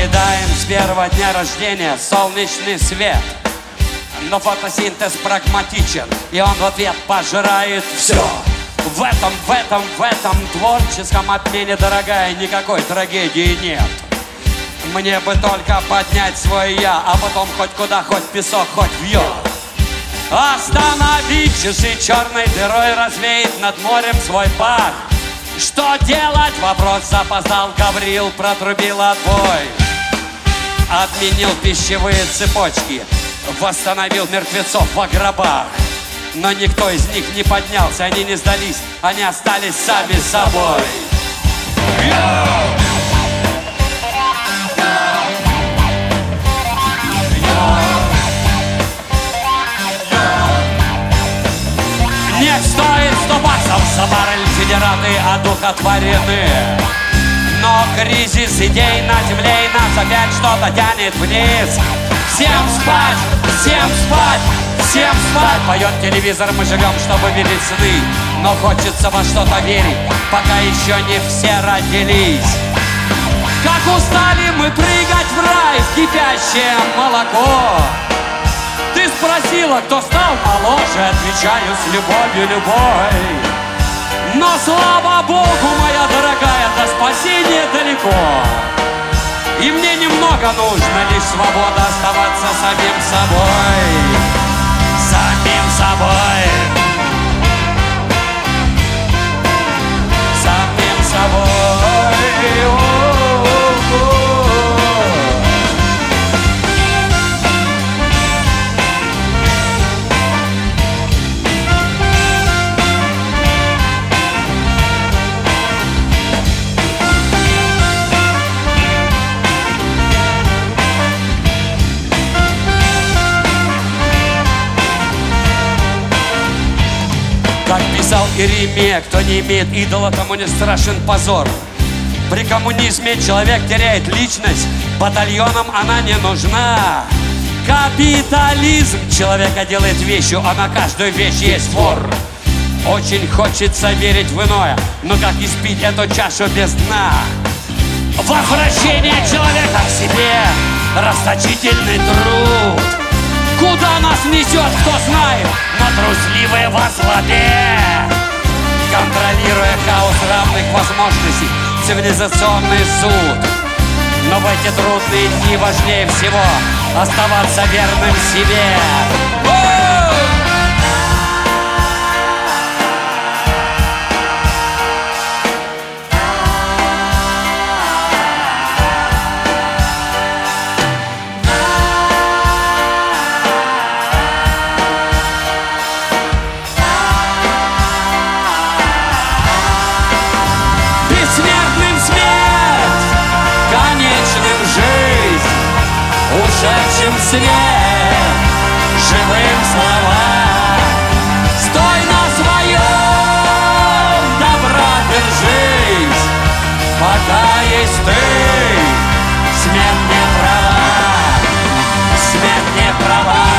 поедаем с первого дня рождения солнечный свет. Но фотосинтез прагматичен, и он в ответ пожирает все. В этом творческом обмене, дорогая, никакой трагедии нет. Мне бы только поднять свой я, а потом хоть куда, хоть песок, хоть вьет. Остановить часы черной дырой, развеять над морем свой пар. Что делать? Вопрос запоздал, Гавриил протрубил отбой. Отменил пищевые цепочки, восстановил мертвецов во гробах. Но никто из них не поднялся, они не сдались, они остались сами собой. Не стоит 100 баксов за баррель, федераты одухотворены. Но кризис идей на земле, и нас опять что-то тянет вниз. Всем спать, всем спать, всем спать. Поет телевизор, мы живем, чтобы видеть сны. Но хочется во что-то верить, пока еще не все родились. Как устали мы прыгать в рай, в кипящее молоко. Ты спросила, кто стал моложе, отвечаю с любовью любой. Но слава Богу, моя дорогая, до спасения далеко. И мне немного нужно, лишь свобода оставаться самим собой. Самим собой. Самим собой. Как писал Иеремия, кто не имеет идола, тому не страшен позор. При коммунизме человек теряет личность, батальонам она не нужна. Капитализм человека делает вещью, а на каждую вещь есть вор. Очень хочется верить в иное, но как испить эту чашу без дна? Возвращение человека к себе, расточительный труд. Куда нас несет, кто знает, но трусливые во главе. Контролируя хаос равных возможностей, цивилизационный суд. Но в эти трудные дни важнее всего оставаться верным себе. Ушедшим свет, живым слова. Стой на своем, добра держись, пока есть ты. Смерть не права, смерть не права.